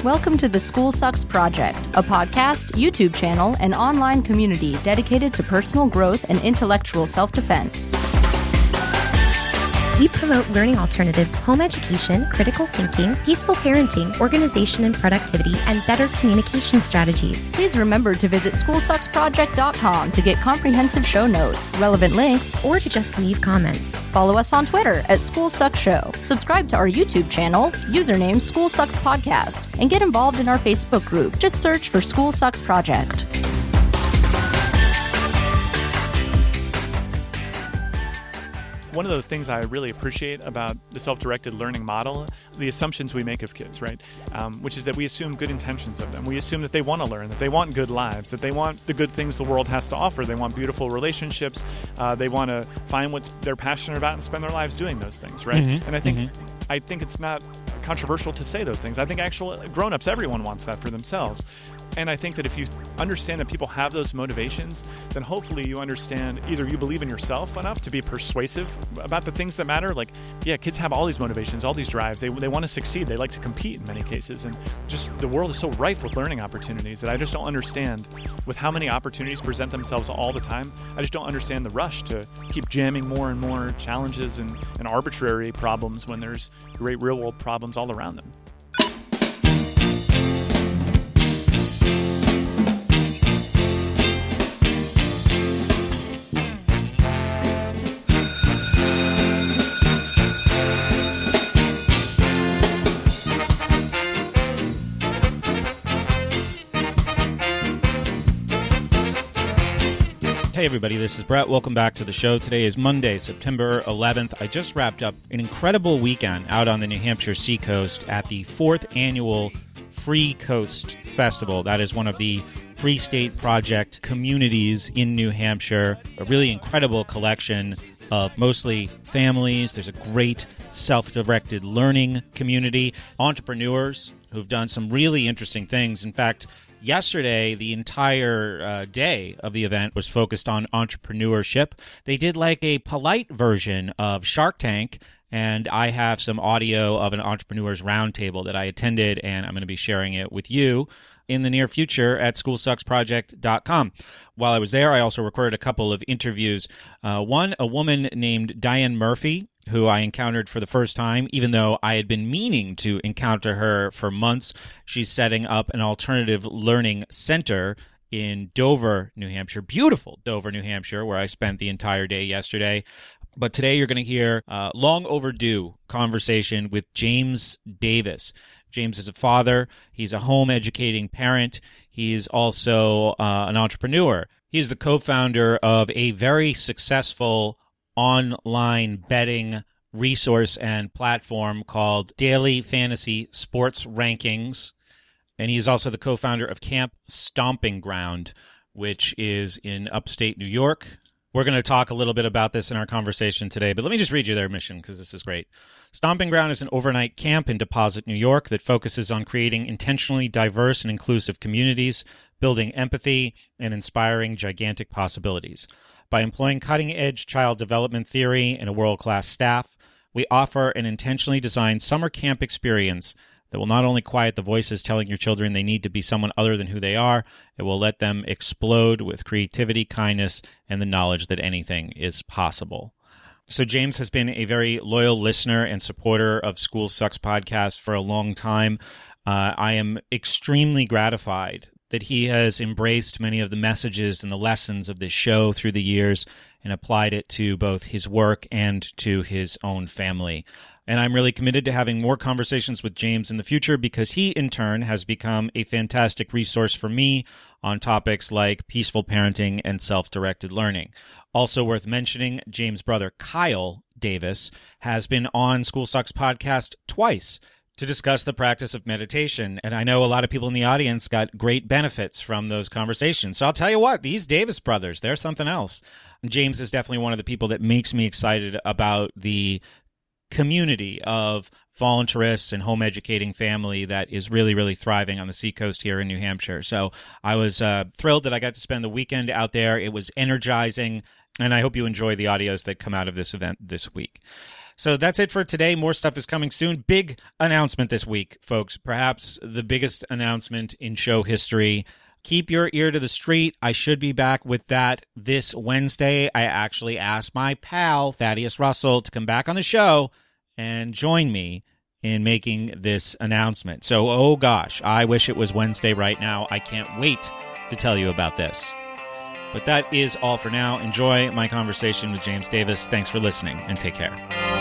Welcome to the School Sucks Project, a podcast, YouTube channel, and online community dedicated to personal growth and intellectual self-defense. We promote learning alternatives, home education, critical thinking, peaceful parenting, organization and productivity, and better communication strategies. Please remember to visit SchoolSucksProject.com to get comprehensive show notes, relevant links, Or to just leave comments. follow us on Twitter at School Sucks Show, subscribe to our YouTube channel, username School Sucks Podcast, and get involved in our Facebook group. Just search for School Sucks Project. One of the things I really appreciate about the self-directed learning model, the assumptions we make of kids, right? Which is that we assume good intentions of them. We assume that they want to learn, that they want good lives, that they want the good things the world has to offer. They want beautiful relationships. They want to find what they're passionate about and spend their lives doing those things, right? And I think it's not controversial to say those things. I think actual grown-ups, everyone wants that for themselves. And I think that if you understand that people have those motivations, then hopefully you understand, either you believe in yourself enough to be persuasive about the things that matter. Like, yeah, kids have all these motivations, all these drives. They want to succeed. They like to compete in many cases. And just the world is so rife with learning opportunities that I just don't understand, with how many opportunities present themselves all the time, I just don't understand the rush to keep jamming more and more challenges and arbitrary problems when there's great real-world problems all around them. Hey everybody, this is Brett. Welcome back to the show. Today is Monday, September 11th. I just wrapped up an incredible weekend out on the New Hampshire Seacoast at the 4th Annual Free Coast Festival. That is one of the Free State Project communities in New Hampshire. A really incredible collection of mostly families. There's a great self-directed learning community, entrepreneurs who've done some really interesting things. In fact, yesterday, the entire day of the event was focused on entrepreneurship. They did like a polite version of Shark Tank, and I have some audio of an entrepreneurs roundtable that I attended, and I'm going to be sharing it with you in the near future at SchoolSucksProject.com. While I was there, I also recorded a couple of interviews. One, a woman named Diane Murphy, who I encountered for the first time, even though I had been meaning to encounter her for months. She's setting up an alternative learning center in Dover, New Hampshire, beautiful Dover, New Hampshire, where I spent the entire day yesterday. But today you're going to hear a long overdue conversation with James Davis. James is a father. He's a home educating parent. He's also an entrepreneur. He's the co-founder of a very successful online betting resource and platform called Daily Fantasy Sports Rankings. And he's also the co-founder of Camp Stomping Ground, which is in upstate New York. We're going to talk a little bit about this in our conversation today, but let me just read you their mission because this is great. Stomping Ground is an overnight camp in Deposit, New York that focuses on creating intentionally diverse and inclusive communities, building empathy, and inspiring gigantic possibilities. By employing cutting-edge child development theory and a world-class staff, we offer an intentionally designed summer camp experience that will not only quiet the voices telling your children they need to be someone other than who they are, it will let them explode with creativity, kindness, and the knowledge that anything is possible. So James has been a very loyal listener and supporter of School Sucks podcast for a long time. I am extremely gratified that he has embraced many of the messages and the lessons of this show through the years and applied it to both his work and to his own family. And I'm really committed to having more conversations with James in the future because he, in turn, has become a fantastic resource for me on topics like peaceful parenting and self-directed learning. Also worth mentioning, James' brother Kyle Davis has been on School Sucks podcast twice to discuss the practice of meditation. And I know a lot of people in the audience got great benefits from those conversations. So I'll tell you what, these Davis brothers, they're something else. James is definitely one of the people that makes me excited about the community of voluntarists and home educating family that is really, really thriving on the seacoast here in New Hampshire. So I was thrilled that I got to spend the weekend out there. It was energizing, and I hope you enjoy the audios that come out of this event this week. So that's it for today. More stuff is coming soon. Big announcement this week, folks. Perhaps the biggest announcement in show history. Keep your ear to the street. I should be back with that this Wednesday. I actually asked my pal, Thaddeus Russell, to come back on the show and join me in making this announcement. So, oh gosh, I wish it was Wednesday right now. I can't wait to tell you about this. But that is all for now. Enjoy my conversation with James Davis. Thanks for listening, and take care.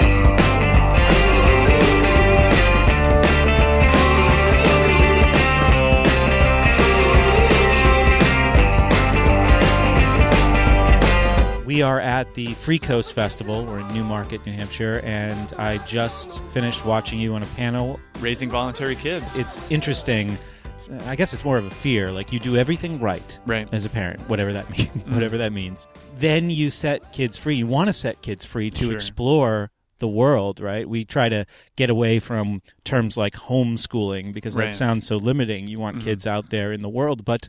We are at the Free Coast Festival. We're in Newmarket, New Hampshire, and I just finished watching you on a panel. Raising voluntary kids. It's interesting. I guess it's more of a fear. Like, you do everything right as a parent, whatever that means. Whatever that means. Then you set kids free. You want to set kids free to explore the world, right? We try to get away from terms like homeschooling because that sounds so limiting. You want kids out there in the world. But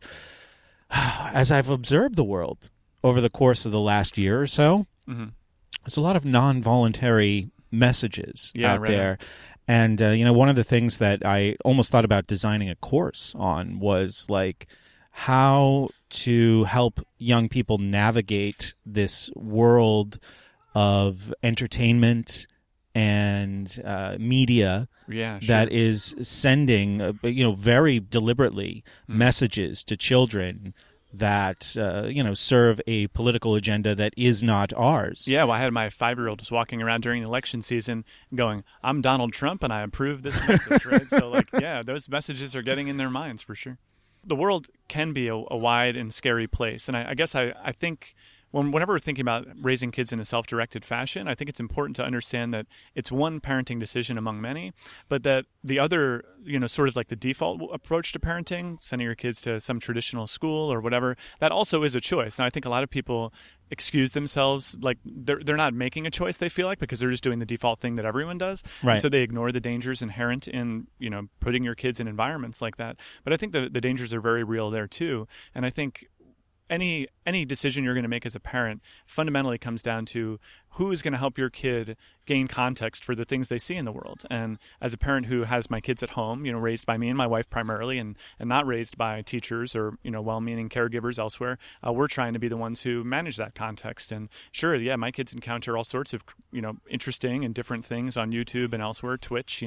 as I've observed the world over the course of the last year or so, there's a lot of non-voluntary messages out there. And, one of the things that I almost thought about designing a course on was, like, how to help young people navigate this world of entertainment and media that is sending, very deliberately messages to children that, serve a political agenda that is not ours. Yeah, well, I had my 5-year-old just walking around during the election season going, I'm Donald Trump and I approve this message, right? So, those messages are getting in their minds for sure. The world can be a wide and scary place. And I guess I think whenever we're thinking about raising kids in a self-directed fashion, I think it's important to understand that it's one parenting decision among many, but that the other, sort of like the default approach to parenting, sending your kids to some traditional school or whatever, that also is a choice. And I think a lot of people excuse themselves, like they're not making a choice, they feel like, because they're just doing the default thing that everyone does. Right. And so they ignore the dangers inherent in, putting your kids in environments like that. But I think the dangers are very real there too. And I think any decision you're going to make as a parent fundamentally comes down to who is going to help your kid gain context for the things they see in the world. And as a parent who has my kids at home, raised by me and my wife primarily, and not raised by teachers or, well-meaning caregivers elsewhere, we're trying to be the ones who manage that context. And sure, my kids encounter all sorts of, interesting and different things on YouTube and elsewhere, Twitch,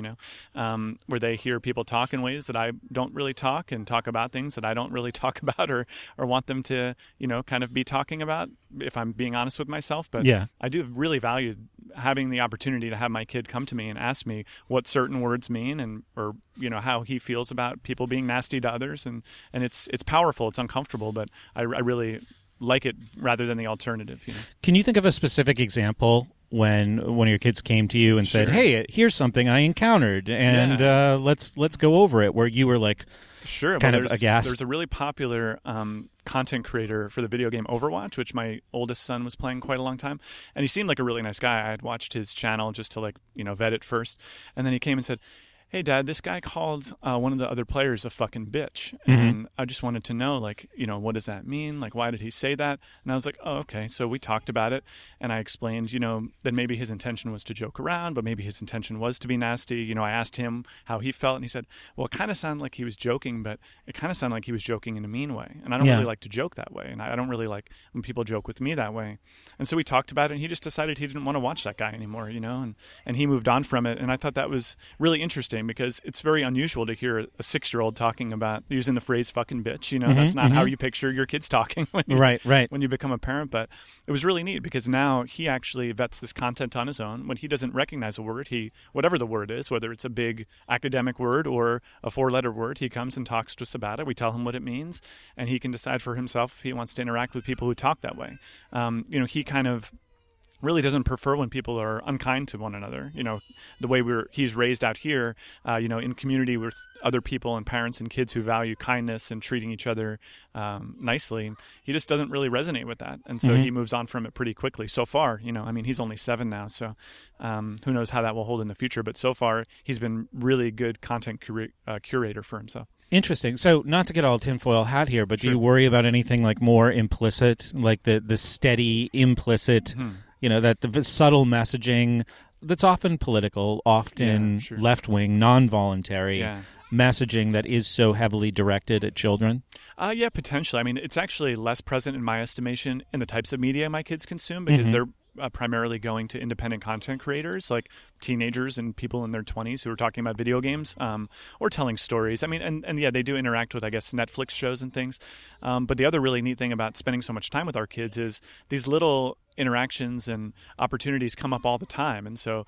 where they hear people talk in ways that I don't really talk and talk about things that I don't really talk about or want them to, kind of be talking about, if I'm being honest with myself. But I do really value having the opportunity to have my kid come to me and ask me what certain words mean or how he feels about people being nasty to others. And it's powerful. It's uncomfortable, but I really like it rather than the alternative. Can you think of a specific example when one of your kids came to you and said, "Hey, here's something I encountered, and let's go over it," where you were like, kind of aghast? There's a really popular content creator for the video game Overwatch, which my oldest son was playing quite a long time, and he seemed like a really nice guy. I had watched his channel just to vet it first, and then he came and said, "Hey, Dad, this guy called one of the other players a fucking bitch. And I just wanted to know, what does that mean? Like, why did he say that?" And I was like, "Oh, okay." So we talked about it, and I explained, that maybe his intention was to joke around, but maybe his intention was to be nasty. I asked him how he felt, and he said, "Well, it kind of sounded like he was joking, but it kind of sounded like he was joking in a mean way. And I don't really like to joke that way, and I don't really like when people joke with me that way." And so we talked about it, and he just decided he didn't want to watch that guy anymore, and he moved on from it. And I thought that was really interesting, because it's very unusual to hear a 6-year-old talking about using the phrase "fucking bitch." That's not how you picture your kids talking when you become a parent. But it was really neat, because now he actually vets this content on his own. When he doesn't recognize a word, whatever the word is, whether it's a big academic word or a 4-letter word, he comes and talks to us about it. We tell him what it means, and he can decide for himself if he wants to interact with people who talk that way. He kind of really doesn't prefer when people are unkind to one another. The way he's raised out here, in community with other people and parents and kids who value kindness and treating each other nicely, he just doesn't really resonate with that. And so he moves on from it pretty quickly. So far, he's only 7 now, so who knows how that will hold in the future. But so far, he's been really good content curator for himself. Interesting. So, not to get all tinfoil hat here, but do you worry about anything like more implicit, like the steady implicit, that the subtle messaging that's often political, often left-wing, non-voluntary messaging that is so heavily directed at children? Yeah, potentially. I mean, it's actually less present in my estimation in the types of media my kids consume because they're primarily going to independent content creators like teenagers and people in their 20s who are talking about video games or telling stories. I mean, and yeah, they do interact with, I guess, Netflix shows and things. But the other really neat thing about spending so much time with our kids is these little interactions and opportunities come up all the time. And so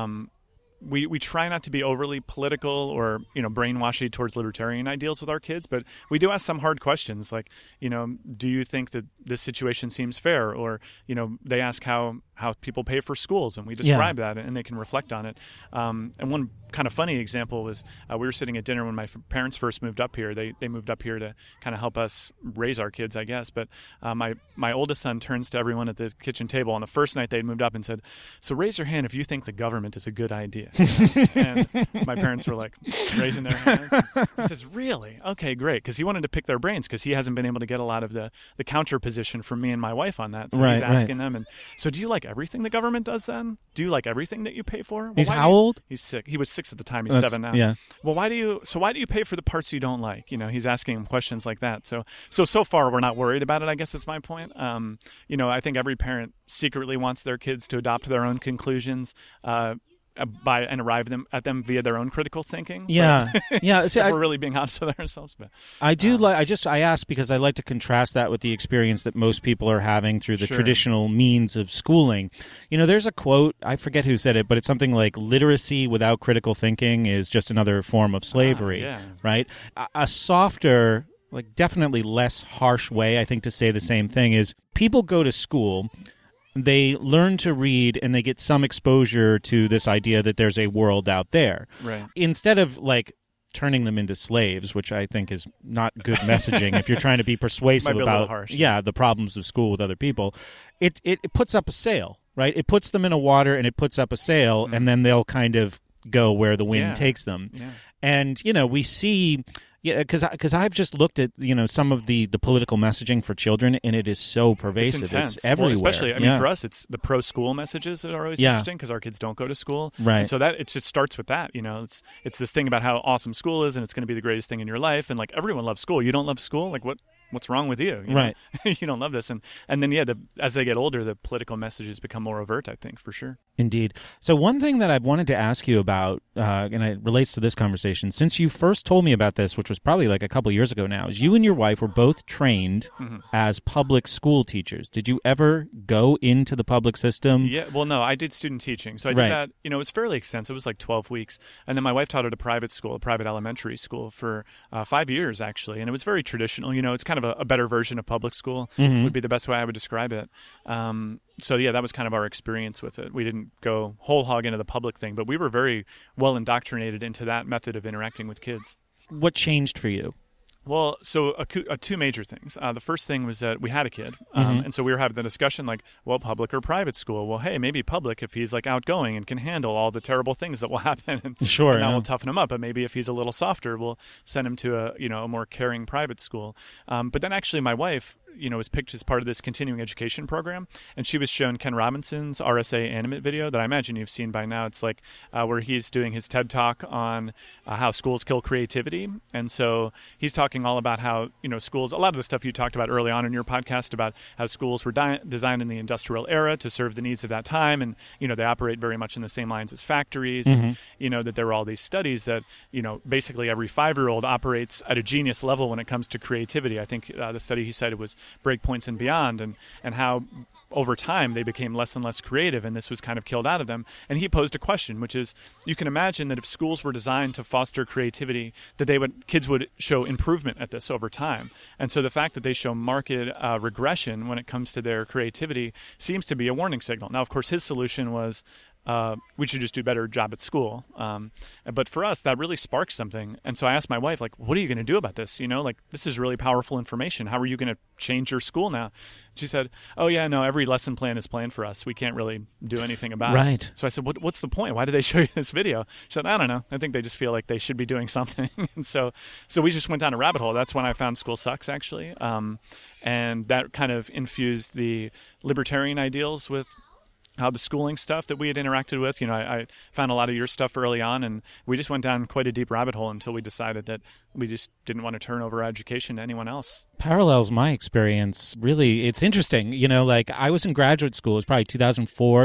we try not to be overly political or, brainwashy towards libertarian ideals with our kids, but we do ask them hard questions like, do you think that this situation seems fair? Or, they ask how people pay for schools, and we describe that, and they can reflect on it. And one kind of funny example was we were sitting at dinner when my parents first moved up here. They moved up here to kind of help us raise our kids, I guess. But my oldest son turns to everyone at the kitchen table on the first night they'd moved up and said, "So raise your hand if you think the government is a good idea." And my parents were like raising their hands. He says, "Really? Okay, great." Because he wanted to pick their brains because he hasn't been able to get a lot of the counter position from me and my wife on that. So he's asking them. And so do you like everything the government does then? Do you like everything that you pay for? Well, he's how old? He's 6. He was 6 at the time. He's 7 now. Yeah. Well, why do you pay for the parts you don't like? He's asking him questions like that. So far we're not worried about it, I guess is my point. I think every parent secretly wants their kids to adopt their own conclusions and arrive at them via their own critical thinking. Yeah, yeah. See, we're really being honest with ourselves, but I do I ask because I like to contrast that with the experience that most people are having through the traditional means of schooling. There's a quote, I forget who said it, but it's something like literacy without critical thinking is just another form of slavery, right? A softer, like definitely less harsh way, I think, to say the same thing is people go to school. They learn to read and they get some exposure to this idea that there's a world out there. Right. Instead of turning them into slaves, which I think is not good messaging if you're trying to be persuasive about the problems of school with other people, it puts up a sail, right? It puts them in a water and it puts up a sail and then they'll kind of go where the wind takes them. Yeah. And, we see... Yeah, because I've just looked at some of the political messaging for children, and it is so pervasive. It's intense. It's everywhere. Well, especially, for us, it's the pro-school messages that are always interesting because our kids don't go to school, right? And so that it just starts with that. It's this thing about how awesome school is, and it's going to be the greatest thing in your life, and everyone loves school. You don't love school, what's wrong with you? Right. You don't love this, and then as they get older, the political messages become more overt. I think for sure. Indeed. So one thing that I wanted to ask you about, and it relates to this conversation, since you first told me about this, which was probably a couple years ago now, is you and your wife were both trained as public school teachers. Did you ever go into the public system? Yeah, well, no, I did student teaching. So I did that, it was fairly extensive. It was 12 weeks. And then my wife taught at a private school, a private elementary school for 5 years, actually. And it was very traditional. It's kind of a better version of public school would be the best way I would describe it. So, that was kind of our experience with it. We didn't go whole hog into the public thing, but we were very well indoctrinated into that method of interacting with kids. What changed for you? Well, so two major things. The first thing was that we had a kid, and so we were having the discussion public or private school? Well, hey, maybe public if he's outgoing and can handle all the terrible things that will happen, and that will toughen him up. But maybe if he's a little softer, we'll send him to a more caring private school. But then actually my wife, was picked as part of this continuing education program, and she was shown Ken Robinson's RSA Animate video that I imagine you've seen by now. It's where he's doing his TED Talk on how schools kill creativity, and so he's talking all about how schools, a lot of the stuff you talked about early on in your podcast about how schools were designed in the industrial era to serve the needs of that time, and they operate very much in the same lines as factories, and that there were all these studies that basically every 5-year-old operates at a genius level when it comes to creativity. I think the study he cited was Breakpoints and Beyond, and how over time they became less and less creative, and this was kind of killed out of them. And he posed a question, which is, you can imagine that if schools were designed to foster creativity, that kids would show improvement at this over time. And so the fact that they show marked regression when it comes to their creativity seems to be a warning signal. Now, of course, his solution was we should just do a better job at school. But for us, that really sparked something. And so I asked my wife, what are you going to do about this? This is really powerful information. How are you going to change your school now? She said, oh, yeah, no, every lesson plan is planned for us. We can't really do anything about it. So I said, what's the point? Why did they show you this video? She said, I don't know. I think they just feel like they should be doing something. And so we just went down a rabbit hole. That's when I found School Sucks, actually. And that kind of infused the libertarian ideals with how the schooling stuff that we had interacted with, I found a lot of your stuff early on, and we just went down quite a deep rabbit hole until we decided that we just didn't want to turn over our education to anyone else. Parallels my experience. Really, it's interesting. Like I was in graduate school. It was probably 2004.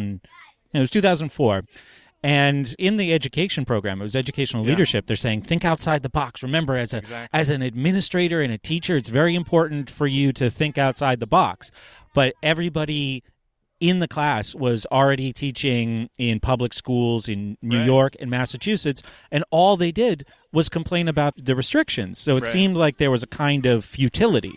It was 2004. And in the education program, it was educational leadership. They're saying, think outside the box. Remember, as an administrator and a teacher, it's very important for you to think outside the box. But everybody in the class was already teaching in public schools in New York and Massachusetts, and all they did was complain about the restrictions. So it seemed like there was a kind of futility,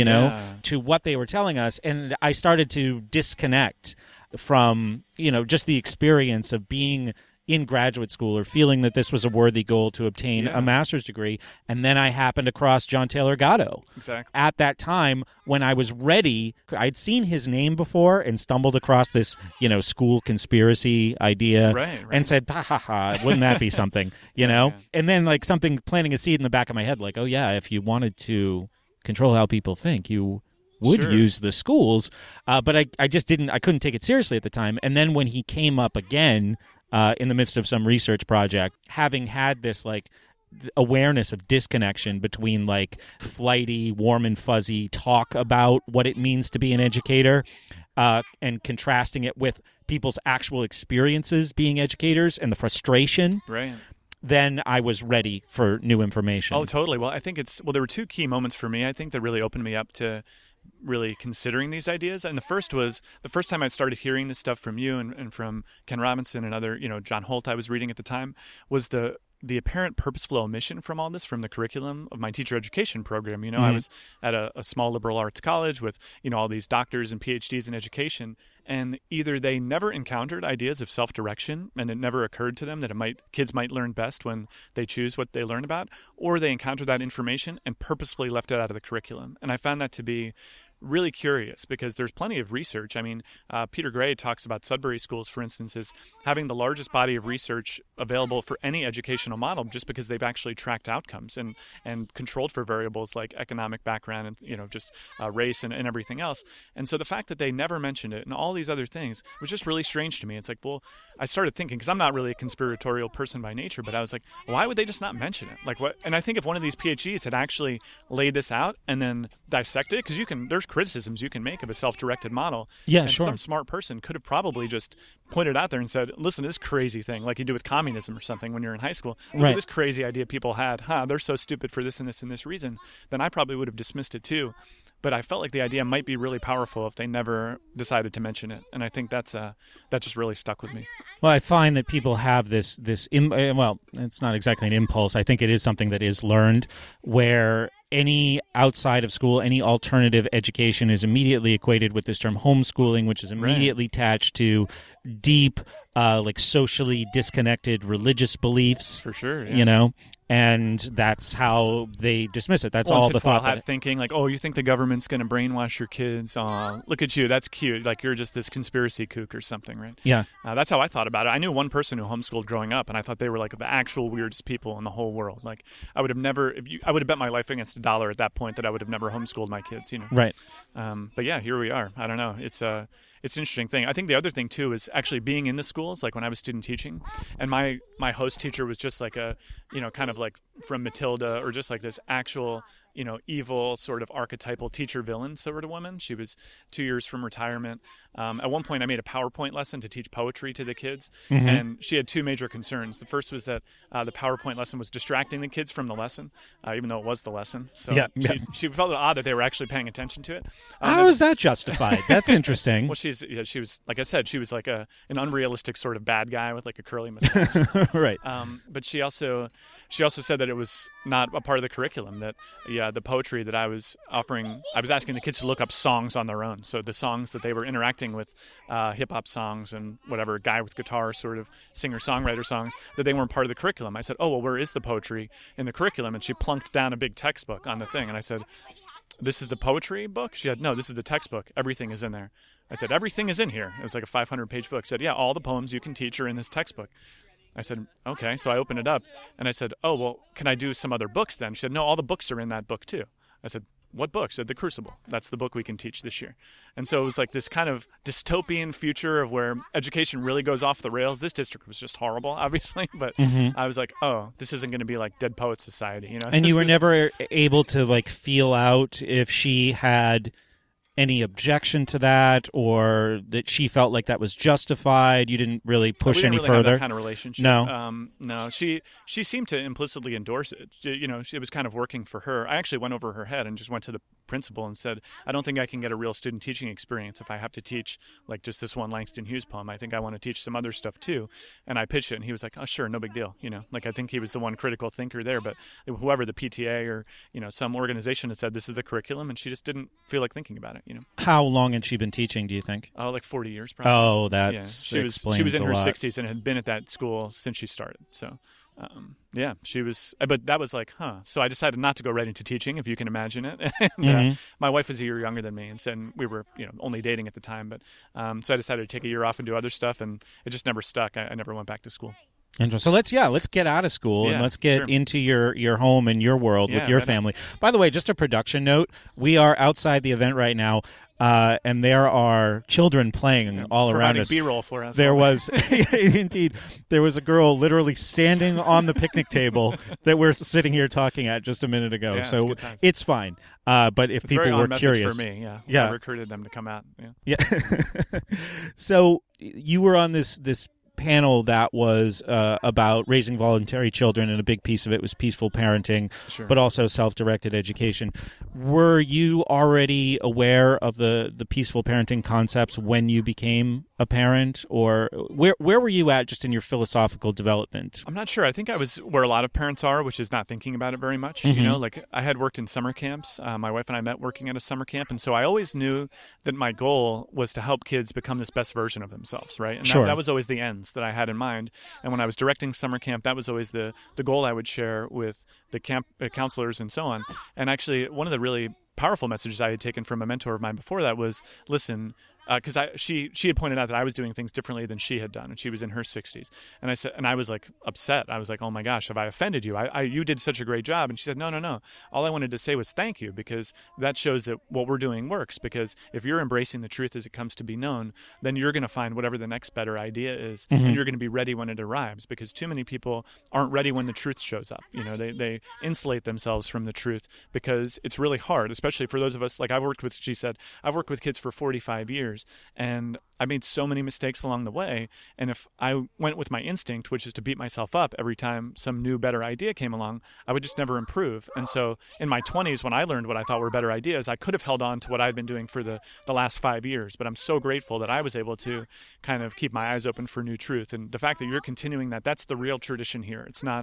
to what they were telling us. And I started to disconnect from, just the experience of being in graduate school or feeling that this was a worthy goal to obtain a master's degree. And then I happened across John Taylor Gatto. Exactly. At that time, when I was ready, I'd seen his name before and stumbled across this, school conspiracy idea and said, wouldn't that be something, And then like something planting a seed in the back of my head, like, oh yeah, if you wanted to control how people think, you would use the schools. But I just I couldn't take it seriously at the time. And then when he came up again, in the midst of some research project, having had this like awareness of disconnection between like flighty, warm and fuzzy talk about what it means to be an educator, and contrasting it with people's actual experiences being educators and the frustration. Right. Then I was ready for new information. Oh, totally. Well, I think there were two key moments for me, I think, that really opened me up to really considering these ideas. And the first was the first time I started hearing this stuff from you and from Ken Robinson and other, John Holt I was reading at the time, was the apparent purposeful omission from all this from the curriculum of my teacher education program. I was at a small liberal arts college with, all these doctors and PhDs in education, and either they never encountered ideas of self-direction and it never occurred to them that kids might learn best when they choose what they learn about, or they encountered that information and purposefully left it out of the curriculum. And I found that to be really curious because there's plenty of research. I mean, Peter Gray talks about Sudbury schools, for instance, as having the largest body of research available for any educational model just because they've actually tracked outcomes and controlled for variables like economic background and, just race and everything else. And so the fact that they never mentioned it and all these other things was just really strange to me. It's like, well, I started thinking, because I'm not really a conspiratorial person by nature, but I was like, why would they just not mention it? Like what? And I think if one of these PhDs had actually laid this out and then dissected it, because there's criticisms you can make of a self-directed model. Yeah, and sure. Some smart person could have probably just pointed out there and said, listen, this crazy thing, like you do with communism or something when you're in high school. Look at this crazy idea people had. They're so stupid for this and this and this reason. Then I probably would have dismissed it too. But I felt like the idea might be really powerful if they never decided to mention it. And I think that just really stuck with me. Well, I find that people have this well, it's not exactly an impulse. I think it is something that is learned, where any outside of school, any alternative education is immediately equated with this term homeschooling, which is immediately attached to deep, like socially disconnected religious beliefs. For sure, yeah. And that's how they dismiss it. That's all the thought. Had thinking like, oh, you think the government's going to brainwash your kids? Look at you, that's cute. Like you're just this conspiracy kook or something, right? Yeah. That's how I thought about it. I knew one person who homeschooled growing up, and I thought they were like the actual weirdest people in the whole world. Like I would have never, I would have bet my life against $1 at that point that I would have never homeschooled my kids. Right. But yeah, here we are. I don't know. It's an interesting thing. I think the other thing too is actually being in the schools, like when I was student teaching, and my host teacher was just like a, kind of like from Matilda, or just like this actual, evil sort of archetypal teacher villain sort of woman. She was 2 years from retirement. At one point I made a PowerPoint lesson to teach poetry to the kids, and she had two major concerns. The first was that the PowerPoint lesson was distracting the kids from the lesson, even though it was the lesson. So she felt it odd that they were actually paying attention to it. How is that justified? That's interesting. Well, she was, like I said, she was like an unrealistic sort of bad guy with like a curly mustache. Right. But she also said that it was not a part of the curriculum, that the poetry that I was offering, I was asking the kids to look up songs on their own. So the songs that they were interacting with, hip-hop songs and whatever, guy with guitar sort of singer-songwriter songs, that they weren't part of the curriculum. I said, oh, well, where is the poetry in the curriculum? And she plunked down a big textbook on the thing. And I said, this is the poetry book? She said, no, this is the textbook. Everything is in there. I said, everything is in here. It was like a 500-page book. She said, yeah, all the poems you can teach are in this textbook. I said, okay. So I opened it up and I said, oh, well, can I do some other books then? She said, no, all the books are in that book too. I said, what book? She said, The Crucible. That's the book we can teach this year. And so it was like this kind of dystopian future of where education really goes off the rails. This district was just horrible, obviously, but I was like, oh, this isn't going to be like Dead Poets Society, you know? And you were never able to like feel out if she had any objection to that, or that she felt like that was justified? You didn't really push any really further? Have that kind of relationship. No. No. She seemed to implicitly endorse it. You know, it was kind of working for her. I actually went over her head and just went to the principal and said, I don't think I can get a real student teaching experience if I have to teach like just this one Langston Hughes poem. I think I want to teach some other stuff too. And I pitched it, and he was like, oh, sure, no big deal. You know, like I think he was the one critical thinker there, but whoever, the PTA or, you know, some organization had said this is the curriculum, and she just didn't feel like thinking about it. You know, how long had she been teaching, do you think? Oh, like 40 years, probably. Oh, that she was in her 60s and had been at that school since she started. So, yeah, she was. But that was like, So I decided not to go right into teaching, if you can imagine it. And, my wife was a year younger than me, and we were, you know, only dating at the time. But so I decided to take a year off and do other stuff, and it just never stuck. I never went back to school. So let's get out of school and let's get into your home and your world with your family. By the way, just a production note: we are outside the event right now, and there are children playing all around us. B-roll for us. There was indeed there was a girl literally standing on the picnic table that we're sitting here talking at just a minute ago. Yeah, so it's fine. But if it's people very were curious, for me, I recruited them to come out. Yeah. So you were on this panel that was about raising voluntary children, and a big piece of it was peaceful parenting, but also self-directed education. Were you already aware of the peaceful parenting concepts when you became a parent, or where were you at just in your philosophical development? I'm not sure. I think I was where a lot of parents are, which is not thinking about it very much. You know, like I had worked in summer camps. My wife and I met working at a summer camp, and so I always knew that my goal was to help kids become this best version of themselves, right? And that was always the ends that I had in mind. And when I was directing summer camp, that was always the goal I would share with the camp counselors and so on. And actually, one of the really powerful messages I had taken from a mentor of mine before that was, listen, because she had pointed out that I was doing things differently than she had done, and she was in her 60s. And I said, and I was like upset. I was like, oh my gosh, have I offended you? You did such a great job. And she said, no. All I wanted to say was thank you, because that shows that what we're doing works. Because if you're embracing the truth as it comes to be known, then you're going to find whatever the next better idea is, and you're going to be ready when it arrives. Because too many people aren't ready when the truth shows up. You know, they insulate themselves from the truth because it's really hard, especially for those of us. Like I've worked with kids for 45 years. And I made so many mistakes along the way. And if I went with my instinct, which is to beat myself up every time some new, better idea came along, I would just never improve. And so in my 20s, when I learned what I thought were better ideas, I could have held on to what I'd been doing for the last 5 years. But I'm so grateful that I was able to kind of keep my eyes open for new truth. And the fact that you're continuing that's the real tradition here. It's not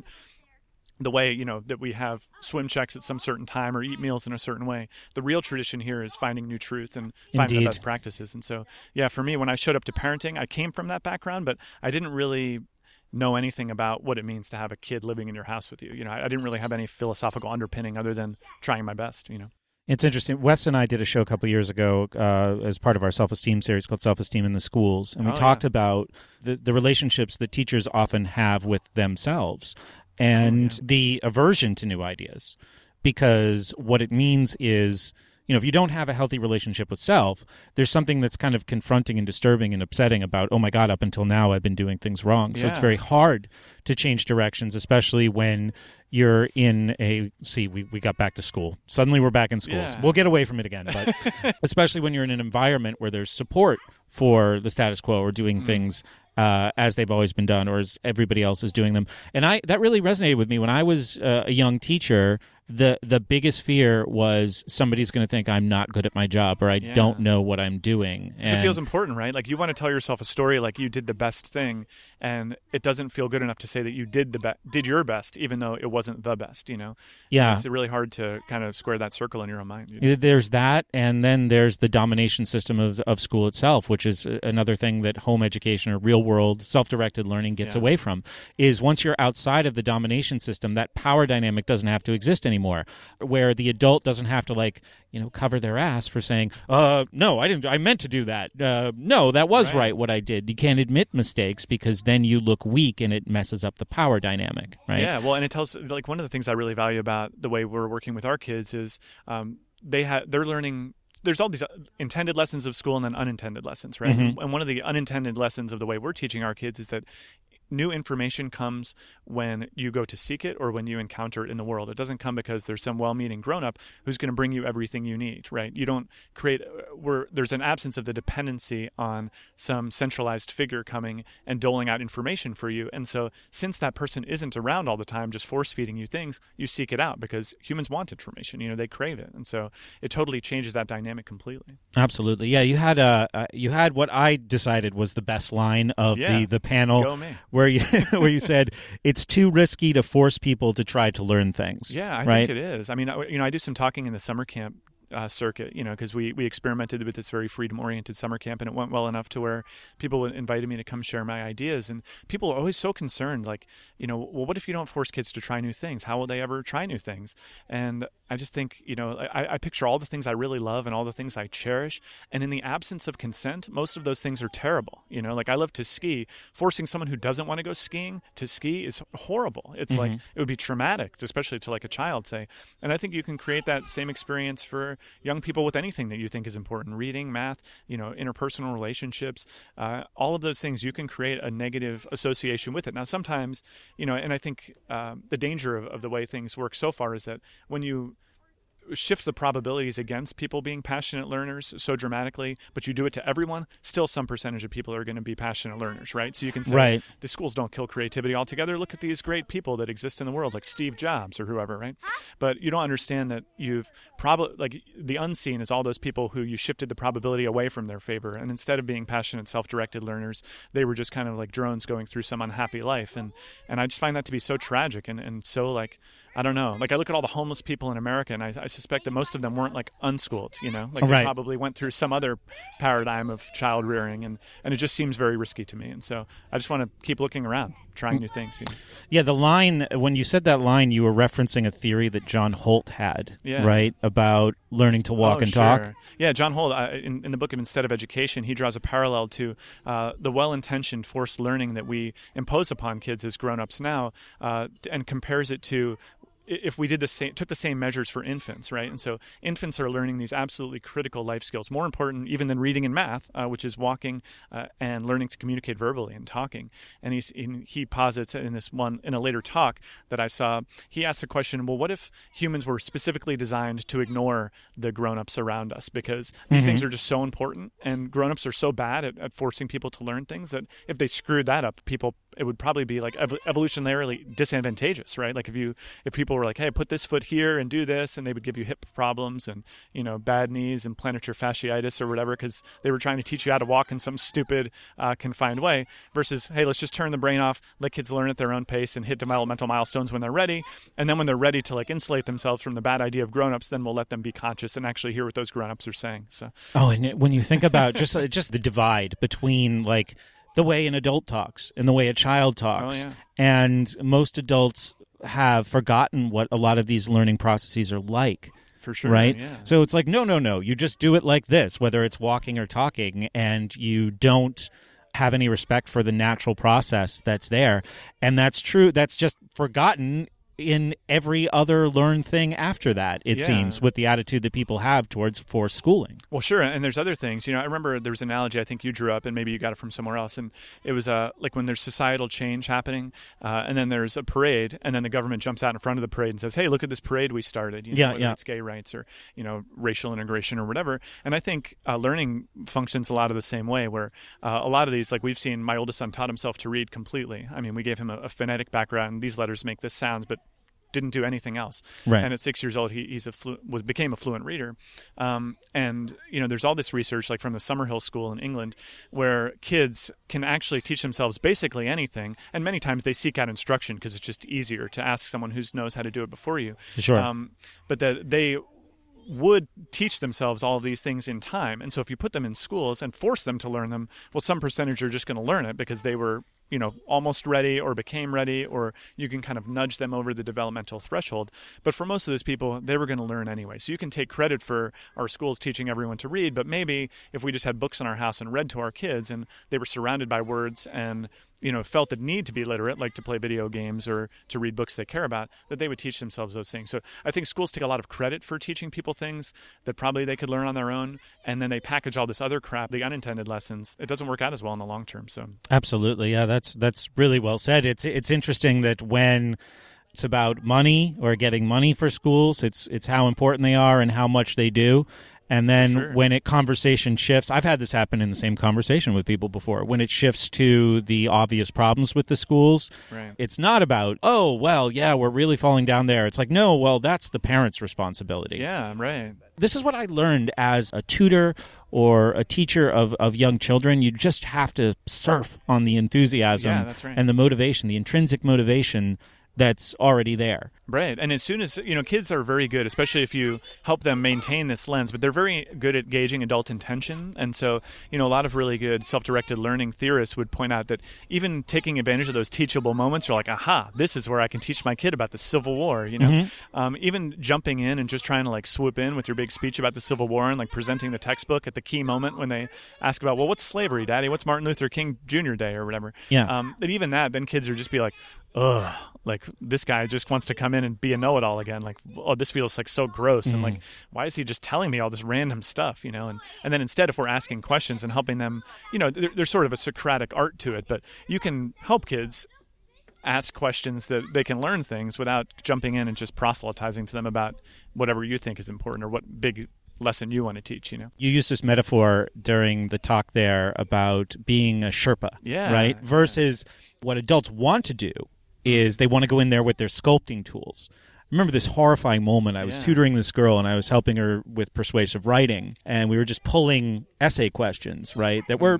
the way, you know, that we have swim checks at some certain time or eat meals in a certain way. The real tradition here is finding new truth and finding the best practices. And so, yeah, for me, when I showed up to parenting, I came from that background, but I didn't really know anything about what it means to have a kid living in your house with you. You know, I didn't really have any philosophical underpinning other than trying my best, you know. It's interesting. Wes and I did a show a couple of years ago as part of our self-esteem series called Self-Esteem in the Schools. And we talked about the relationships that teachers often have with themselves and the aversion to new ideas. Because what it means is, you know, if you don't have a healthy relationship with self, there's something that's kind of confronting and disturbing and upsetting about, oh my God, up until now I've been doing things wrong. So it's very hard to change directions, especially when you're in we got back to school. Suddenly we're back in schools. Yeah. We'll get away from it again. But especially when you're in an environment where there's support for the status quo or doing things as they've always been done or as everybody else is doing them. And that really resonated with me. When I was a young teacher, the biggest fear was somebody's going to think I'm not good at my job or I don't know what I'm doing. Because it feels important, right? Like you want to tell yourself a story like you did the best thing, and it doesn't feel good enough to say that you did your best, even though it wasn't the best, you know? Yeah. And it's really hard to kind of square that circle in your own mind. You know? There's that, and then there's the domination system of school itself, which is another thing that home education or real-world self-directed learning gets away from, is once you're outside of the domination system, that power dynamic doesn't have to exist anymore, where the adult doesn't have to cover their ass for saying, no, I meant to do that. No, that was right what I did. You can't admit mistakes because then you look weak and it messes up the power dynamic, right? Yeah, well, and it tells, like, one of the things I really value about the way we're working with our kids is they're learning. There's all these intended lessons of school and then unintended lessons, right? Mm-hmm. And one of the unintended lessons of the way we're teaching our kids is that new information comes when you go to seek it or when you encounter it in the world. It doesn't come because there's some well-meaning grown-up who's going to bring you everything you need, right? You don't create there's an absence of the dependency on some centralized figure coming and doling out information for you. And so since that person isn't around all the time just force-feeding you things, you seek it out because humans want information. They crave it. And so it totally changes that dynamic completely. Absolutely. Yeah, you had what I decided was the best line of the panel. Go me. Where you said it's too risky to force people to try to learn things. Yeah, I right? think it is. I mean, I do some talking in the summer camp circuit, because we experimented with this very freedom-oriented summer camp, and it went well enough to where people invited me to come share my ideas. And people are always so concerned, like, well, what if you don't force kids to try new things? How will they ever try new things? And I just think, I picture all the things I really love and all the things I cherish. And in the absence of consent, most of those things are terrible. Like I love to ski. Forcing someone who doesn't want to go skiing to ski is horrible. It's like, it would be traumatic, especially to like a child, say. And I think you can create that same experience for young people with anything that you think is important: reading, math, interpersonal relationships, all of those things. You can create a negative association with it. Now, sometimes, and I think the danger of the way things work so far is that when you shift the probabilities against people being passionate learners so dramatically, but you do it to everyone, still some percentage of people are going to be passionate learners, right? So you can say, the schools don't kill creativity altogether. Look at these great people that exist in the world, like Steve Jobs or whoever, right? But you don't understand that you've probably, like, the unseen is all those people who you shifted the probability away from their favor. And instead of being passionate, self-directed learners, they were just kind of like drones going through some unhappy life. And I just find that to be so tragic and so, like, I don't know. Like, I look at all the homeless people in America, and I suspect that most of them weren't, like, unschooled, Like, they probably went through some other paradigm of child rearing, and it just seems very risky to me. And so I just want to keep looking around, trying new things. Yeah, the line, when you said that line, you were referencing a theory that John Holt had, right, about learning to walk and talk. Yeah, John Holt, in the book of Instead of Education, he draws a parallel to the well-intentioned forced learning that we impose upon kids as grown-ups now, and compares it to if we did took the same measures for infants, right? And so infants are learning these absolutely critical life skills, more important even than reading and math, which is walking and learning to communicate verbally and talking. And he posits in a later talk that I saw, he asked the question, well, what if humans were specifically designed to ignore the grown-ups around us? Because these things are just so important, and grown-ups are so bad at forcing people to learn things that if they screwed that up, it would probably be like evolutionarily disadvantageous, right? Like if people were like, hey, put this foot here and do this, and they would give you hip problems and, bad knees and plantar fasciitis or whatever, because they were trying to teach you how to walk in some stupid, confined way, versus, hey, let's just turn the brain off, let kids learn at their own pace and hit developmental milestones when they're ready. And then when they're ready to, like, insulate themselves from the bad idea of grown-ups, then we'll let them be conscious and actually hear what those grown-ups are saying. So. Oh, and when you think about just the divide between, like, the way an adult talks and the way a child talks, and most adults have forgotten what a lot of these learning processes are like. For sure, right? Yeah. So it's like, no, you just do it like this, whether it's walking or talking, and you don't have any respect for the natural process that's there. And that's true. That's just forgotten in every other learned thing after that, it seems, with the attitude that people have towards forced schooling. Well, sure, and there's other things. I remember there was an analogy I think you drew up, and maybe you got it from somewhere else, and it was like when there's societal change happening, and then there's a parade, and then the government jumps out in front of the parade and says, hey, look at this parade we started, whether it's gay rights or, racial integration or whatever. And I think learning functions a lot of the same way, where a lot of these, like we've seen, my oldest son taught himself to read completely. I mean, we gave him a phonetic background, and these letters make this sounds, but didn't do anything else. Right. And at 6 years old, he became a fluent reader. And there's all this research, like from the Summerhill School in England, where kids can actually teach themselves basically anything. And many times they seek out instruction because it's just easier to ask someone who knows how to do it before you. Sure. But that they would teach themselves all of these things in time. And so if you put them in schools and force them to learn them, well, some percentage are just going to learn it because they were almost ready or became ready, or you can kind of nudge them over the developmental threshold. But for most of those people, they were going to learn anyway. So you can take credit for our schools teaching everyone to read, but maybe if we just had books in our house and read to our kids and they were surrounded by words and felt the need to be literate, like to play video games or to read books they care about, that they would teach themselves those things. So I think schools take a lot of credit for teaching people things that probably they could learn on their own, and then they package all this other crap, the unintended lessons. It doesn't work out as well in the long term. So absolutely, yeah, that's really well said. It's interesting that when it's about money or getting money for schools, it's how important they are and how much they do. And then when conversation shifts, I've had this happen in the same conversation with people before. When it shifts to the obvious problems with the schools, It's not about, oh, well, yeah, we're really falling down there. It's like, no, well, that's the parents' responsibility. Yeah, right. This is what I learned as a tutor or a teacher of young children. You just have to surf on the enthusiasm and the motivation, the intrinsic motivation that's already there. Right. And as soon as, kids are very good, especially if you help them maintain this lens, but they're very good at gauging adult intention. And so, a lot of really good self-directed learning theorists would point out that even taking advantage of those teachable moments, you're like, aha, this is where I can teach my kid about the Civil War, even jumping in and just trying to swoop in with your big speech about the Civil War and presenting the textbook at the key moment when they ask about, well, what's slavery, Daddy? What's Martin Luther King Jr. Day or whatever? Yeah. That even that, then kids are just be like, ugh, this guy just wants to come in and be a know-it-all again. This feels so gross. And why is he just telling me all this random stuff, And then instead, if we're asking questions and helping them, there's sort of a Socratic art to it, but you can help kids ask questions that they can learn things without jumping in and just proselytizing to them about whatever you think is important or what big lesson you want to teach, You used this metaphor during the talk there about being a Sherpa, right? Versus what adults want to do is they want to go in there with their sculpting tools. I remember this horrifying moment. I was tutoring this girl, and I was helping her with persuasive writing, and we were just pulling essay questions, right, that were,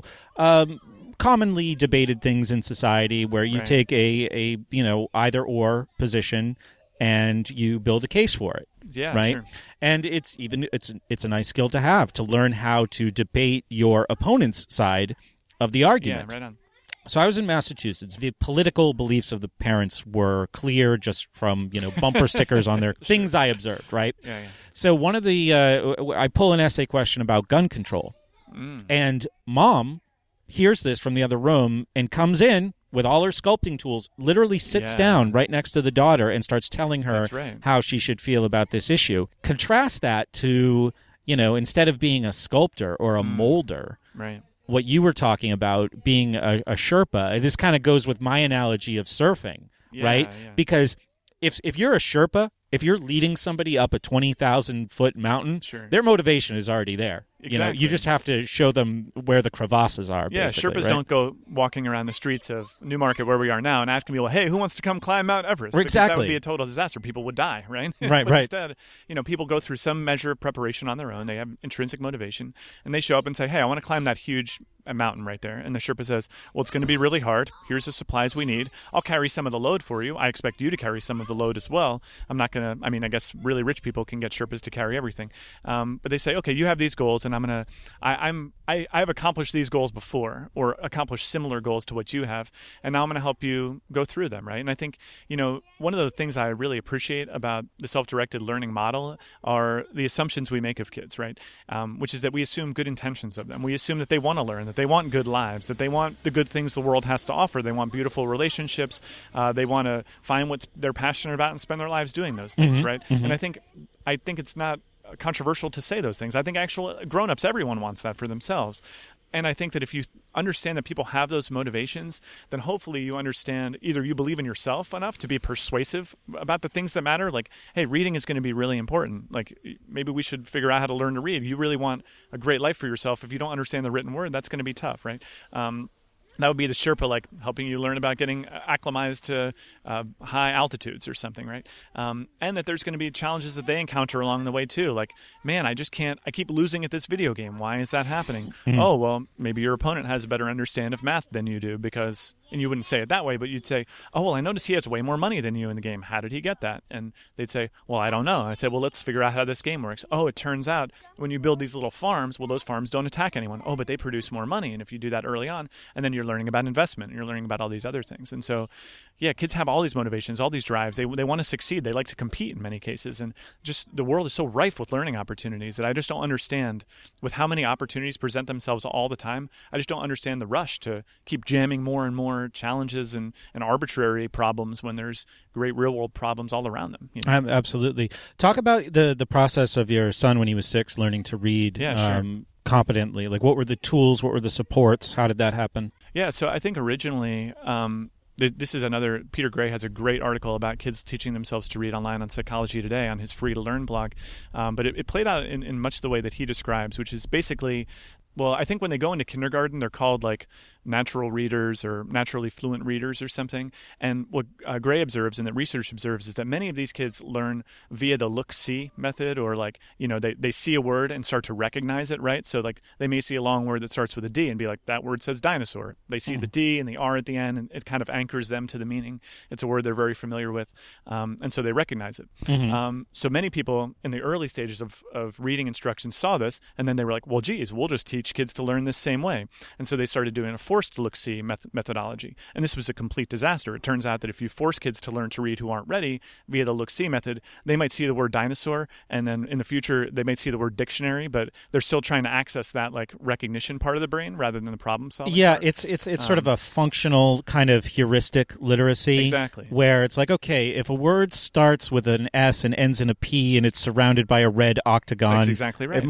commonly debated things in society where you take a either or position and you build a case for it. Yeah, right. Sure. And it's a nice skill to have, to learn how to debate your opponent's side of the argument. Yeah, right on. So I was in Massachusetts. The political beliefs of the parents were clear just from, bumper stickers on their things I observed, right? Yeah. So one of the I pull an essay question about gun control. And Mom hears this from the other room and comes in with all her sculpting tools, literally sits down right next to the daughter and starts telling her how she should feel about this issue. Contrast that to, instead of being a sculptor or a molder, what you were talking about being a Sherpa. This kind of goes with my analogy of surfing, right? Yeah. Because if you're a Sherpa, if you're leading somebody up a 20,000-foot mountain, their motivation is already there. Exactly. You just have to show them where the crevasses are. Yeah, Sherpas don't go walking around the streets of Newmarket where we are now and asking people, hey, who wants to come climb Mount Everest? Exactly. Because that would be a total disaster. People would die, right? Right. Instead, people go through some measure of preparation on their own. They have intrinsic motivation, and they show up and say, hey, I want to climb that huge mountain right there. And the Sherpa says, well, it's going to be really hard. Here's the supplies we need. I'll carry some of the load for you. I expect you to carry some of the load as well. I'm not going to, I guess really rich people can get Sherpas to carry everything. But they say, okay, you have these goals, and I have accomplished these goals before, or accomplished similar goals to what you have, and now I'm going to help you go through them, right? And I think, one of the things I really appreciate about the self-directed learning model are the assumptions we make of kids, right? Which is that we assume good intentions of them. We assume that they want to learn, that they want good lives, that they want the good things the world has to offer. They want beautiful relationships. They want to find what they're passionate about and spend their lives doing those things, right? And I think it's not controversial to say those things. I think actual grown-ups, everyone wants that for themselves. And I think that if you understand that people have those motivations, then hopefully you understand, either you believe in yourself enough to be persuasive about the things that matter, like, hey, reading is going to be really important. Like, maybe we should figure out how to learn to read. You really want a great life for yourself. If you don't understand the written word, that's going to be tough, right? That would be the Sherpa, helping you learn about getting acclimatized to high altitudes or something, right? And that there's going to be challenges that they encounter along the way too. Like, man, I keep losing at this video game. Why is that happening? Oh, well, maybe your opponent has a better understanding of math than you do because, and you wouldn't say it that way, but you'd say, oh, well, I notice he has way more money than you in the game. How did he get that? And they'd say, well, I don't know. I said, well, let's figure out how this game works. Oh, it turns out when you build these little farms, well, those farms don't attack anyone. Oh, but they produce more money. And if you do that early on, and then you're learning about investment, and you're learning about all these other things. And so, yeah, kids have all all these motivations, all these drives. They want to succeed. They like to compete in many cases. And just the world is so rife with learning opportunities that I just don't understand, with how many opportunities present themselves all the time. I just don't understand the rush to keep jamming more and more challenges and arbitrary problems when there's great real world problems all around them. You know? Absolutely. Talk about the process of your son when he was 6 learning to read. Yeah, sure. Competently. Like, what were the tools? What were the supports? How did that happen? Yeah, so I think originally, this is another, Peter Gray has a great article about kids teaching themselves to read online on Psychology Today on his Free to Learn blog. But it played out in much the way that he describes, which is basically, well, I think when they go into kindergarten, they're called like natural readers or naturally fluent readers or something. And what Gray observes and that research observes is that many of these kids learn via the look-see method, or like, you know, they see a word and start to recognize it, right? So like they may see a long word that starts with a D and be like, that word says dinosaur. They see the D and the R at the end, and it kind of anchors them to the meaning. It's a word they're very familiar with. And so they recognize it. So many people in the early stages of reading instruction saw this, and then they were like, well, geez, we'll just teach kids to learn this same way. And so they started doing a forced look-see methodology. And this was a complete disaster. It turns out that if you force kids to learn to read who aren't ready via the look-see method, they might see the word dinosaur, and then in the future they might see the word dictionary, but they're still trying to access that like recognition part of the brain rather than the problem solving part. It's sort of a functional kind of heuristic literacy. Exactly. Where it's like, okay, if a word starts with an S and ends in a P and it's surrounded by a red octagon. That's exactly right.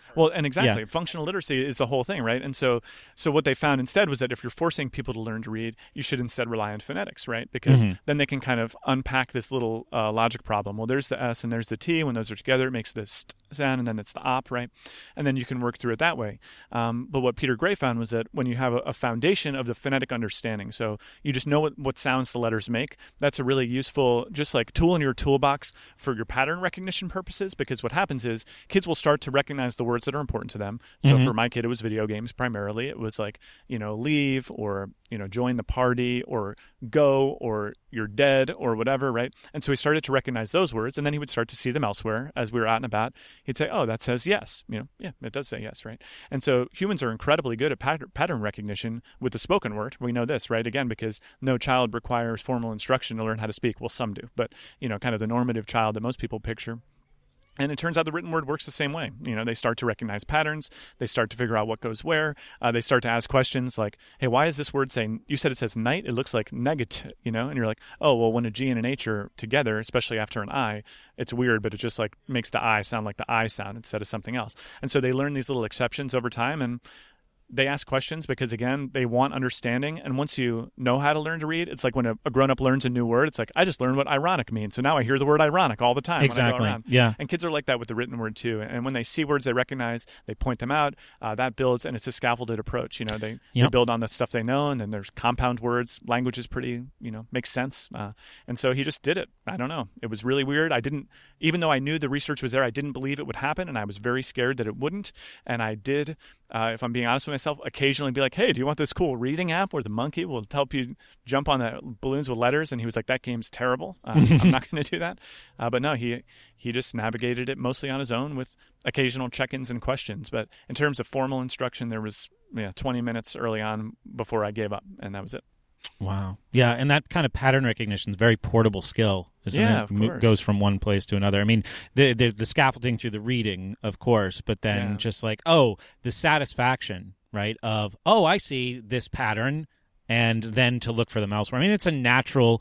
Functional literacy is the whole thing, right? And so what they found instead was that if you're forcing people to learn to read, you should instead rely on phonetics, right? Because then they can kind of unpack this little logic problem. Well, there's the S and there's the T. When those are together, it makes the st sound, and then it's the op, right? And then you can work through it that way. But what Peter Gray found was that when you have a foundation of the phonetic understanding, so you just know what sounds the letters make, that's a really useful, just like tool in your toolbox for your pattern recognition purposes, because what happens is kids will start to recognize the words that are important to them. So for my kid, it was video games primarily. It was like, you know, leave, or, you know, join the party, or go, or you're dead, or whatever, right? And so he started to recognize those words, and then he would start to see them elsewhere as we were out and about. He'd say, oh, that says yes. You know, yeah, it does say yes, right? And so humans are incredibly good at pattern recognition with the spoken word. We know this, right? Again, because no child requires formal instruction to learn how to speak. Well, some do, but, you know, kind of the normative child that most people picture. And it turns out the written word works the same way. You know, they start to recognize patterns. They start to figure out what goes where. They start to ask questions like, hey, why is this word saying, you said it says night? It looks like negative, you know? And you're like, oh, well, when a G and an H are together, especially after an I, it's weird, but it just like makes the I sound like the I sound instead of something else. And so they learn these little exceptions over time, and they ask questions because, again, they want understanding. And once you know how to learn to read, it's like when a grown-up learns a new word, it's like, I just learned what ironic means. So now I hear the word ironic all the time when I go around. Yeah. And kids are like that with the written word too. And when they see words they recognize, they point them out. That builds, and it's a scaffolded approach. You know, they build on the stuff they know, and then there's compound words. Language is pretty, you know, makes sense. And so he just did it. I don't know. It was really weird. Even though I knew the research was there, I didn't believe it would happen, and I was very scared that it wouldn't. And I did, if I'm being honest with myself, occasionally be like, hey, do you want this cool reading app where the monkey will help you jump on the balloons with letters? And he was like, that game's terrible. I'm not going to do that. But no, he just navigated it mostly on his own with occasional check-ins and questions. But in terms of formal instruction, there was 20 minutes early on before I gave up, and that was it. Wow. Yeah, and that kind of pattern recognition is a very portable skill, isn't it? Of course. It goes from one place to another. I mean, the scaffolding through the reading, of course, but then just like, the satisfaction, right, of, I see this pattern, and then to look for them elsewhere. I mean, it's a natural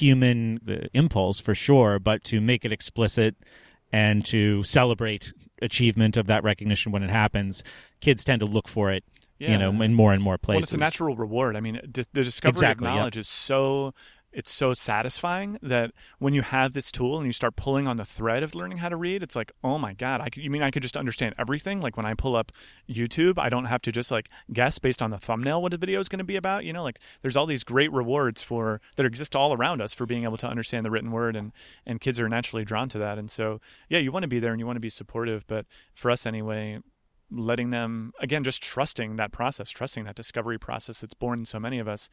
human impulse for sure, but to make it explicit and to celebrate achievement of that recognition when it happens, kids tend to look for it. You know, in more and more places. Well, it's a natural reward. I mean, the discovery of knowledge is so satisfying that when you have this tool and you start pulling on the thread of learning how to read, it's like, oh my God, you mean I could just understand everything? Like when I pull up YouTube, I don't have to just like guess based on the thumbnail what a video is going to be about. You know, like there's all these great rewards that exist all around us for being able to understand the written word, and kids are naturally drawn to that. And so, yeah, you want to be there and you want to be supportive, but for us anyway, letting them, again, just trusting that process, trusting that discovery process that's born in so many of us,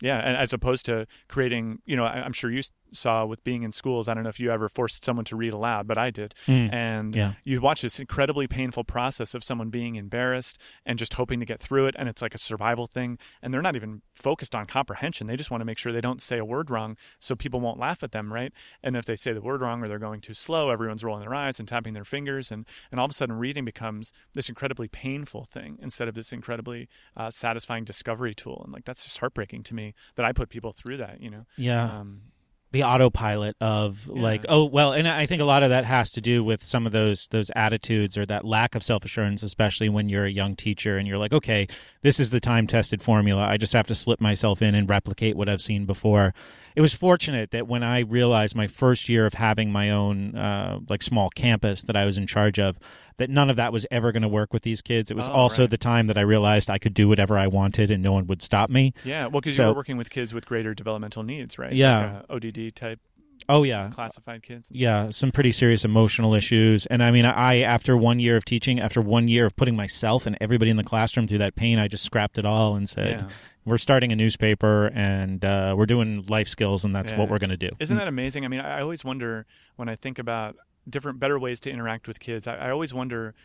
Yeah, and as opposed to creating, I'm sure you saw with being in schools, I don't know if you ever forced someone to read aloud, but I did. And you watch this incredibly painful process of someone being embarrassed and just hoping to get through it, and it's like a survival thing, and they're not even focused on comprehension. They just want to make sure they don't say a word wrong so people won't laugh at them, right? And if they say the word wrong or they're going too slow, everyone's rolling their eyes and tapping their fingers, and all of a sudden reading becomes this incredibly painful thing instead of this incredibly satisfying discovery tool. And like, that's just heartbreaking to me that I put people through that, Yeah. The autopilot of like, oh, well, and I think a lot of that has to do with some of those attitudes or that lack of self-assurance, especially when you're a young teacher and you're like, okay, this is the time-tested formula. I just have to slip myself in and replicate what I've seen before. It was fortunate that when I realized my first year of having my own like small campus that I was in charge of, that none of that was ever going to work with these kids. It was also the time that I realized I could do whatever I wanted and no one would stop me. Yeah, well, because you were working with kids with greater developmental needs, right? Yeah. Like ODD type. Oh, yeah. Classified kids. Yeah, some pretty serious emotional issues. And I mean, I after 1 year of teaching, after 1 year of putting myself and everybody in the classroom through that pain, I just scrapped it all and said, we're starting a newspaper and we're doing life skills, and that's what we're going to do. Isn't that amazing? I mean, I always wonder when I think about better ways to interact with kids. I always wonder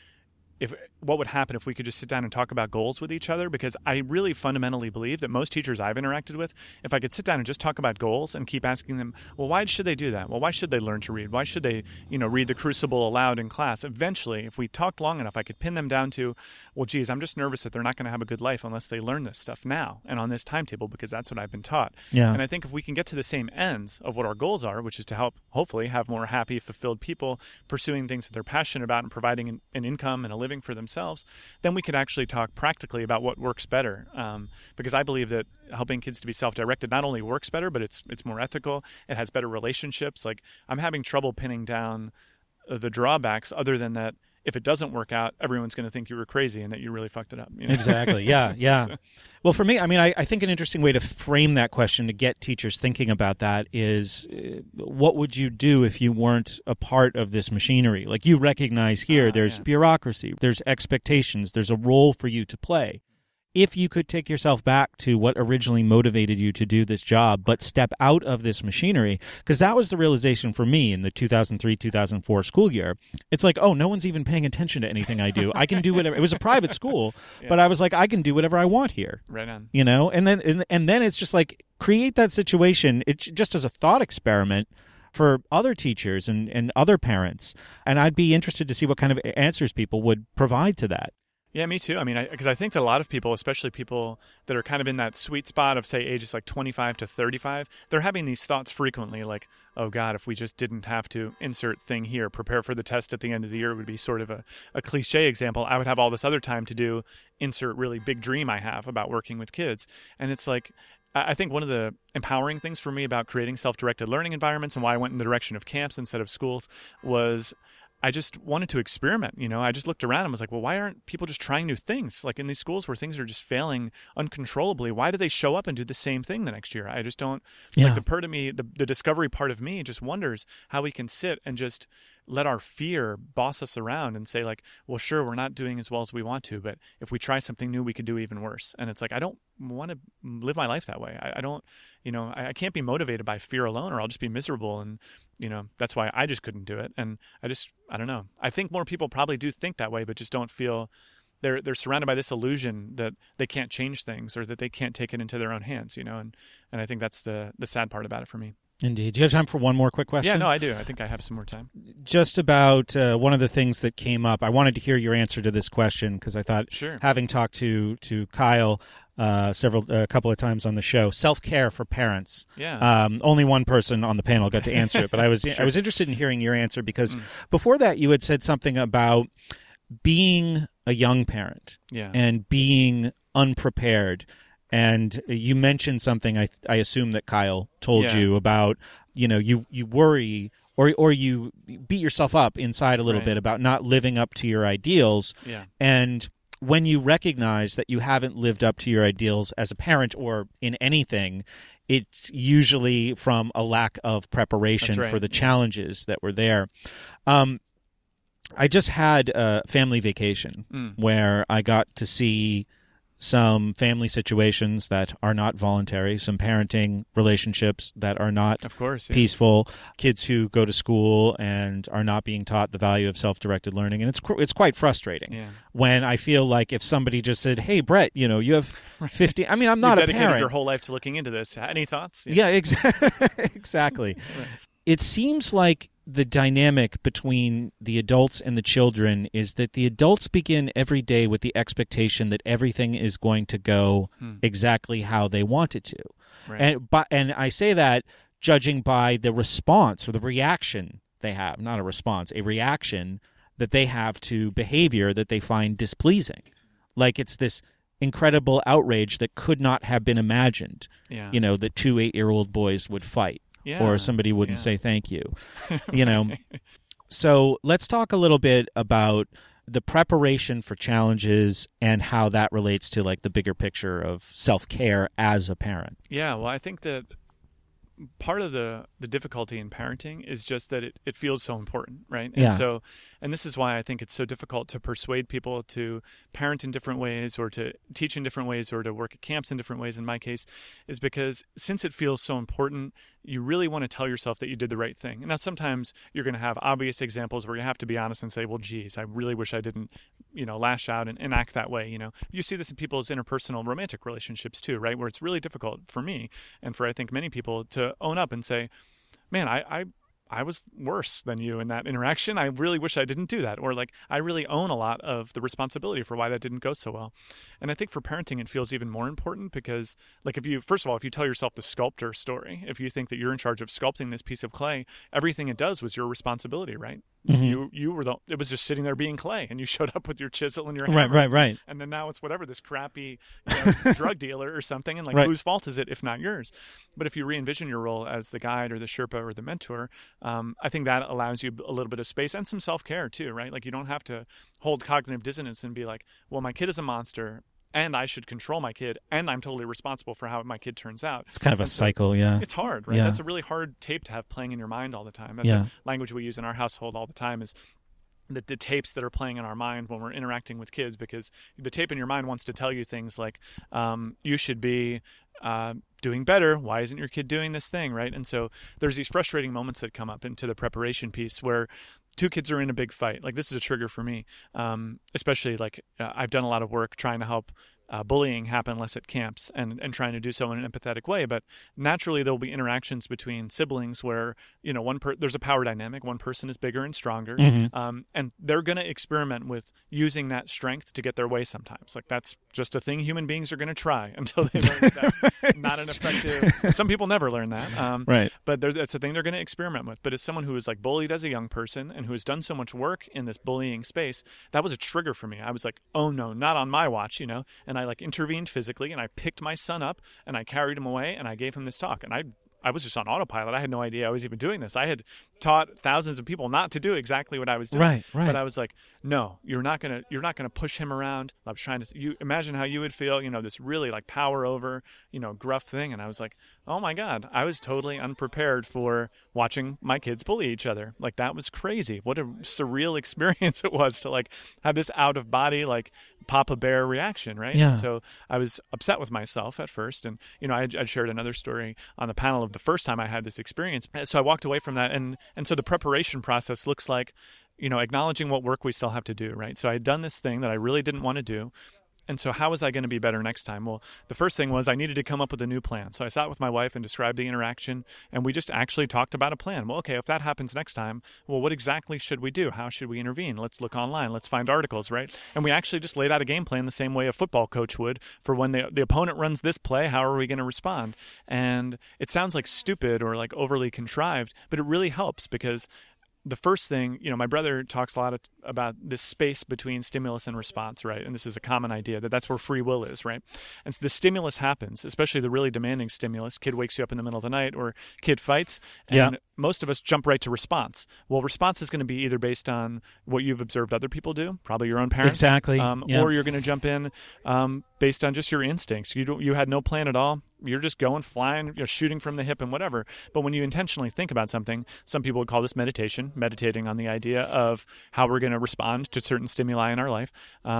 what would happen if we could just sit down and talk about goals with each other, because I really fundamentally believe that most teachers I've interacted with, if I could sit down and just talk about goals and keep asking them, well, why should they do that? Well, why should they learn to read? Why should they, read the Crucible aloud in class? Eventually, if we talked long enough, I could pin them down to, well, geez, I'm just nervous that they're not going to have a good life unless they learn this stuff now and on this timetable, because that's what I've been taught. Yeah. And I think if we can get to the same ends of what our goals are, which is to help, hopefully, have more happy, fulfilled people pursuing things that they're passionate about and providing an income and a living for themselves, then we could actually talk practically about what works better. Because I believe that helping kids to be self-directed not only works better, but it's more ethical. It has better relationships. Like, I'm having trouble pinning down the drawbacks other than that if it doesn't work out, everyone's going to think you were crazy and that you really fucked it up. Exactly. Yeah. So. Well, for me, I mean, I think an interesting way to frame that question to get teachers thinking about that is, what would you do if you weren't a part of this machinery? Like, you recognize here, there's bureaucracy, there's expectations, there's a role for you to play. If you could take yourself back to what originally motivated you to do this job, but step out of this machinery, because that was the realization for me in the 2003-2004 school year. It's like, oh, no one's even paying attention to anything I do. I can do whatever. It was a private school, but I was like, I can do whatever I want here. Right on. And then it's just like, create that situation. It's just as a thought experiment for other teachers and other parents. And I'd be interested to see what kind of answers people would provide to that. Yeah, me too. I mean, because I think that a lot of people, especially people that are kind of in that sweet spot of, say, ages like 25 to 35, they're having these thoughts frequently like, oh, God, if we just didn't have to insert thing here, prepare for the test at the end of the year would be sort of a cliche example. I would have all this other time to do insert really big dream I have about working with kids. And it's like, I think one of the empowering things for me about creating self-directed learning environments and why I went in the direction of camps instead of schools was I just wanted to experiment. I just looked around and was like, well, why aren't people just trying new things? Like in these schools where things are just failing uncontrollably, why do they show up and do the same thing the next year? I just don't, like the part of me, the discovery part of me just wonders how we can sit and just let our fear boss us around and say like, well, sure, we're not doing as well as we want to, but if we try something new, we could do even worse. And it's like, I don't want to live my life that way. I don't, I can't be motivated by fear alone or I'll just be miserable. And, that's why I just couldn't do it. And I don't know. I think more people probably do think that way, but just don't feel they're surrounded by this illusion that they can't change things or that they can't take it into their own hands, and I think that's the sad part about it for me. Indeed. Do you have time for one more quick question? Yeah, no, I do. I think I have some more time. Just about one of the things that came up, I wanted to hear your answer to this question because I thought, having talked to Kyle a couple of times on the show, self-care for parents. Yeah. Only one person on the panel got to answer it, but I was interested in hearing your answer because before that you had said something about being a young parent and being unprepared. And you mentioned something I assume that Kyle told you about, you worry or you beat yourself up inside a little bit about not living up to your ideals. Yeah. And when you recognize that you haven't lived up to your ideals as a parent or in anything, it's usually from a lack of preparation for the challenges that were there. I just had a family vacation where I got to see some family situations that are not voluntary, some parenting relationships that are not of course, peaceful, kids who go to school and are not being taught the value of self-directed learning. And it's quite frustrating when I feel like if somebody just said, hey, Brett, you have 50. I mean, I'm not a parent. You've dedicated your whole life to looking into this. Any thoughts? Yeah, exactly. Right. It seems like the dynamic between the adults and the children is that the adults begin every day with the expectation that everything is going to go exactly how they want it to. Right. And I say that judging by the response or the reaction they have, not a response, a reaction that they have to behavior that they find displeasing. Like it's this incredible outrage that could not have been imagined, that 2 8-year-old boys would fight. Or somebody wouldn't say thank you, So let's talk a little bit about the preparation for challenges and how that relates to like the bigger picture of self-care as a parent. Yeah, well, I think that part of the difficulty in parenting is just that it feels so important, right? And this is why I think it's so difficult to persuade people to parent in different ways or to teach in different ways or to work at camps in different ways in my case, is because since it feels so important, you really want to tell yourself that you did the right thing. Now, sometimes you're going to have obvious examples where you have to be honest and say, well, geez, I really wish I didn't, lash out and act that way. You see this in people's interpersonal romantic relationships too, right? Where it's really difficult for me and for I think many people to own up and say, man, I was worse than you in that interaction. I really wish I didn't do that. Or like, I really own a lot of the responsibility for why that didn't go so well. And I think for parenting, it feels even more important because like if you tell yourself the sculptor story, if you think that you're in charge of sculpting this piece of clay, everything it does was your responsibility, right? Mm-hmm. You were it was just sitting there being clay and you showed up with your chisel and your hammer. Right. And then now it's whatever, this crappy drug dealer or something. And like, whose fault is it if not yours? But if you re-envision your role as the guide or the Sherpa or the mentor, I think that allows you a little bit of space and some self-care too, right? Like you don't have to hold cognitive dissonance and be like, well, my kid is a monster and I should control my kid and I'm totally responsible for how my kid turns out. It's kind of a cycle, yeah. It's hard, right? Yeah. That's a really hard tape to have playing in your mind all the time. That's a language we use in our household all the time is the tapes that are playing in our mind when we're interacting with kids, because the tape in your mind wants to tell you things like, you should be doing better. Why isn't your kid doing this thing, right? And so there's these frustrating moments that come up into the preparation piece where two kids are in a big fight. Like this is a trigger for me, especially like I've done a lot of work trying to help bullying happen less at camps and trying to do so in an empathetic way. But naturally, there'll be interactions between siblings where, there's a power dynamic. One person is bigger and stronger, and they're going to experiment with using that strength to get their way sometimes. Like that's just a thing human beings are going to try until they learn that that's not an effective. Some people never learn that. Right. But that's a thing they're going to experiment with. But as someone who was like bullied as a young person and who has done so much work in this bullying space, that was a trigger for me. I was like, oh no, not on my watch, and I like intervened physically and I picked my son up and I carried him away and I gave him this talk. And I was just on autopilot. I had no idea I was even doing this. I had taught thousands of people not to do exactly what I was doing. Right. But I was like, no, you're not gonna push him around. I was trying to. You imagine how you would feel. This really like power over, gruff thing. And I was like, oh my God, I was totally unprepared for watching my kids bully each other. Like that was crazy. What a surreal experience it was to like have this out of body like Papa Bear reaction, right? Yeah. And so I was upset with myself at first, and I'd shared another story on the panel of the first time I had this experience. So I walked away from that, and so the preparation process looks like, acknowledging what work we still have to do, right? So I had done this thing that I really didn't want to do. And so how was I going to be better next time? Well, the first thing was I needed to come up with a new plan. So I sat with my wife and described the interaction, and we just actually talked about a plan. Well, okay, if that happens next time, well, what exactly should we do? How should we intervene? Let's look online. Let's find articles, right? And we actually just laid out a game plan the same way a football coach would for when the opponent runs this play, how are we going to respond? And it sounds like stupid or like overly contrived, but it really helps because the first thing, my brother talks a lot about this space between stimulus and response, right? And this is a common idea that's where free will is, right? And so the stimulus happens, especially the really demanding stimulus. Kid wakes you up in the middle of the night or kid fights. And most of us jump right to response. Well, response is going to be either based on what you've observed other people do, probably your own parents. Exactly. Or you're going to jump in based on just your instincts. You had no plan at all. You're just going, flying, shooting from the hip and whatever. But when you intentionally think about something, some people would call this meditation, meditating on the idea of how we're going to respond to certain stimuli in our life.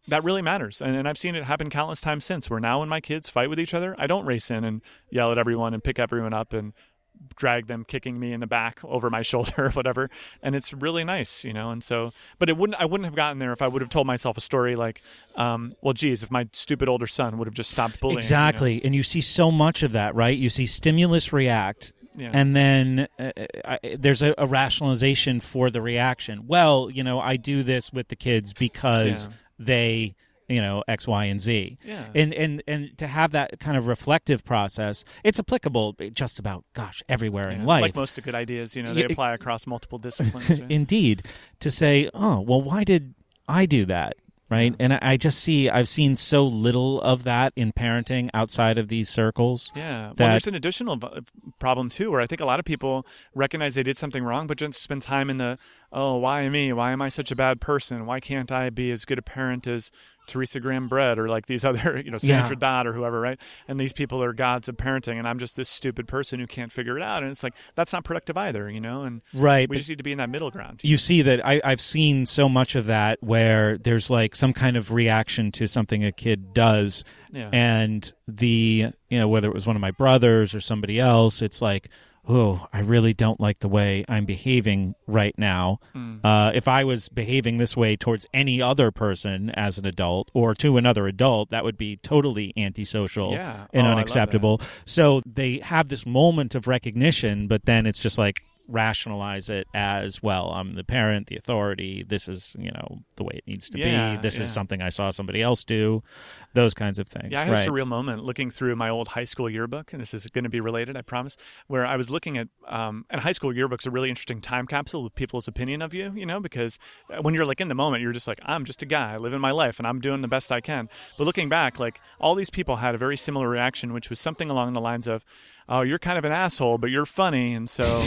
that really matters. And I've seen it happen countless times since, where now when my kids fight with each other, I don't race in and yell at everyone and pick everyone up and drag them kicking me in the back over my shoulder or whatever. And it's really nice, And so, but I wouldn't have gotten there if I would have told myself a story like, well, geez, if my stupid older son would have just stopped bullying. Exactly. And you see so much of that, right? You see stimulus react. Yeah. And then there's a rationalization for the reaction. Well, I do this with the kids because they, X, Y, and Z. Yeah. And to have that kind of reflective process, it's applicable just about, everywhere in life. Like most of good ideas, they apply across multiple disciplines. Right? Indeed. To say, oh, well, why did I do that? Right. And I've seen so little of that in parenting outside of these circles. Yeah. Well, there's an additional problem, too, where I think a lot of people recognize they did something wrong, but just spend time in the, oh, why me? Why am I such a bad person? Why can't I be as good a parent as Teresa Graham Brett or like these other, Sandra Dodd or whoever, right? And these people are gods of parenting, and I'm just this stupid person who can't figure it out. And it's like, that's not productive either, And right, we just need to be in that middle ground. You see that I've seen so much of that where there's like some kind of reaction to something a kid does. Yeah. And whether it was one of my brothers or somebody else, it's like, oh, I really don't like the way I'm behaving right now. If I was behaving this way towards any other person as an adult or to another adult, that would be totally antisocial and unacceptable. So they have this moment of recognition, but then it's just like, rationalize it as, well, I'm the parent, the authority, this is, the way it needs to be, this is something I saw somebody else do, those kinds of things. Yeah, I had a surreal moment looking through my old high school yearbook, and this is going to be related, I promise, where I was looking at, and high school yearbook's a really interesting time capsule with people's opinion of you, because when you're like in the moment, you're just like, I'm just a guy living my life, and I'm doing the best I can. But looking back, like, all these people had a very similar reaction, which was something along the lines of, oh, you're kind of an asshole, but you're funny, and so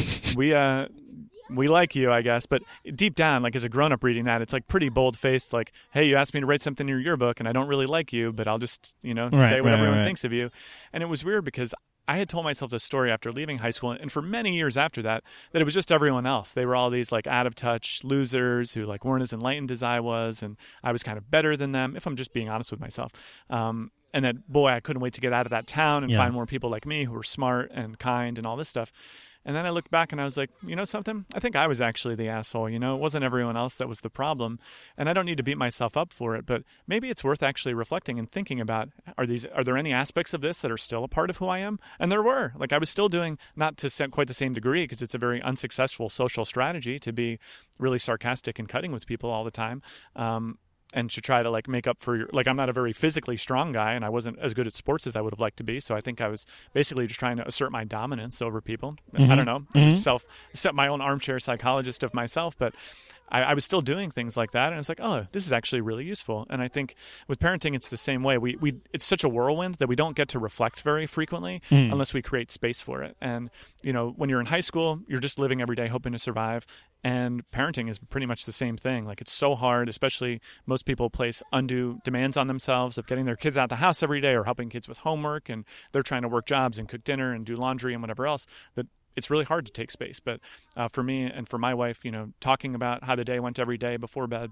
we like you, I guess. But deep down, like as a grown-up reading that, it's like pretty bold-faced, like, hey, you asked me to write something in your yearbook, and I don't really like you, but I'll just, say what everyone thinks of you. And it was weird because I had told myself this story after leaving high school, and for many years after that it was just everyone else. They were all these like out-of-touch losers who like weren't as enlightened as I was, and I was kind of better than them, if I'm just being honest with myself. And that, boy, I couldn't wait to get out of that town and find more people like me who were smart and kind and all this stuff. And then I looked back and I was like, something? I think I was actually the asshole, It wasn't everyone else that was the problem. And I don't need to beat myself up for it, but maybe it's worth actually reflecting and thinking about, are there any aspects of this that are still a part of who I am? And there were. Like, I was still doing, not to quite the same degree, because it's a very unsuccessful social strategy to be really sarcastic and cutting with people all the time. And to try to like make up for I'm not a very physically strong guy, and I wasn't as good at sports as I would have liked to be. So I think I was basically just trying to assert my dominance over people. I don't know, set my own armchair psychologist of myself, but I was still doing things like that, and it's like, oh, this is actually really useful. And I think with parenting, it's the same way. It's such a whirlwind that we don't get to reflect very frequently unless we create space for it. And when you're in high school, you're just living every day hoping to survive. And parenting is pretty much the same thing. Like, it's so hard, especially most people place undue demands on themselves of getting their kids out of the house every day or helping kids with homework, and they're trying to work jobs and cook dinner and do laundry and whatever else, that it's really hard to take space. But for me and for my wife, talking about how the day went every day before bed,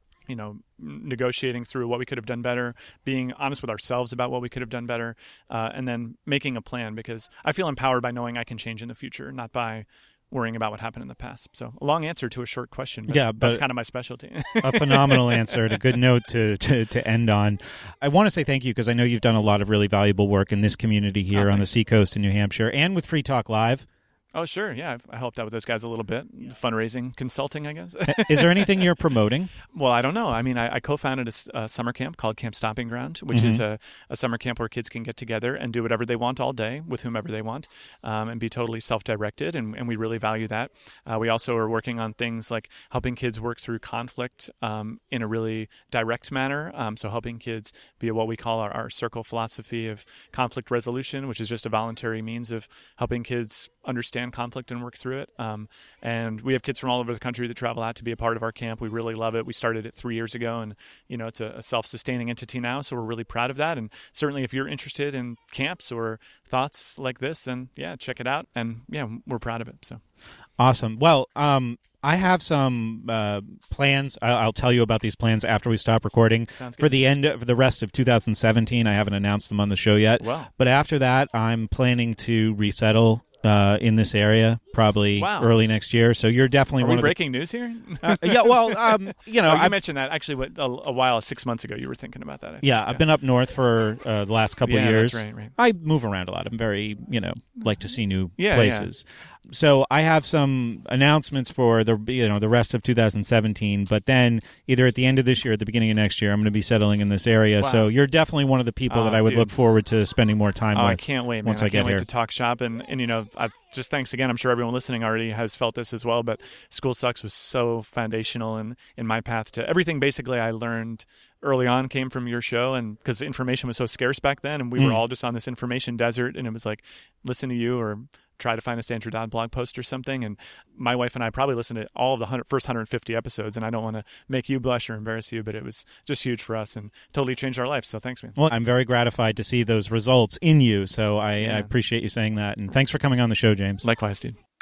negotiating through what we could have done better, being honest with ourselves about what we could have done better, and then making a plan, because I feel empowered by knowing I can change in the future, not by worrying about what happened in the past. So a long answer to a short question, but that's kind of my specialty. A phenomenal answer and a good note to end on. I want to say thank you, because I know you've done a lot of really valuable work in this community here on the Seacoast in New Hampshire and with Free Talk Live. Oh, sure. Yeah, I helped out with those guys a little bit. Fundraising, consulting, I guess. Is there anything you're promoting? Well, I don't know. I mean, I co-founded a summer camp called Camp Stomping Ground, which is a summer camp where kids can get together and do whatever they want all day with whomever they want, and be totally self-directed, and we really value that. We also are working on things like helping kids work through conflict in a really direct manner, so helping kids be what we call our circle philosophy of conflict resolution, which is just a voluntary means of helping kids understand conflict and work through it. And we have kids from all over the country that travel out to be a part of our camp. We really love it. We started it 3 years ago, and it's a self-sustaining entity now, so we're really proud of that. And certainly if you're interested in camps or thoughts like this, then check it out. And we're proud of it. So awesome. Well, I have some plans. I'll tell you about these plans after we stop recording. Sounds good. For the rest of 2017. I haven't announced them on the show yet. Wow. But after that, I'm planning to resettle in this area probably early next year. So you're definitely one of breaking news here? yeah, well, you know, you mentioned that actually a while, 6 months ago, you were thinking about that. I've been up north for the last couple of years. That's right. I move around a lot. I'm very, like to see new places. Yeah. So I have some announcements for the rest of 2017, but then either at the end of this year or at the beginning of next year, I'm going to be settling in this area. Wow. So you're definitely one of the people that I would look forward to spending more time with. I can't wait, man. Once I get can't here. wait to talk shop. And I've just thanks again. I'm sure everyone listening already has felt this as well, but School Sucks was so foundational in my path to everything basically I learned early on came from your show, and because information was so scarce back then, and we were all just on this information desert, and it was like, listen to you or try to find a Sandra Dodd blog post or something. And my wife and I probably listened to all of the first 150 episodes, and I don't want to make you blush or embarrass you, but it was just huge for us and totally changed our life. So thanks, man. Well, I'm very gratified to see those results in you, so I appreciate you saying that, and thanks for coming on the show, James. Likewise, dude.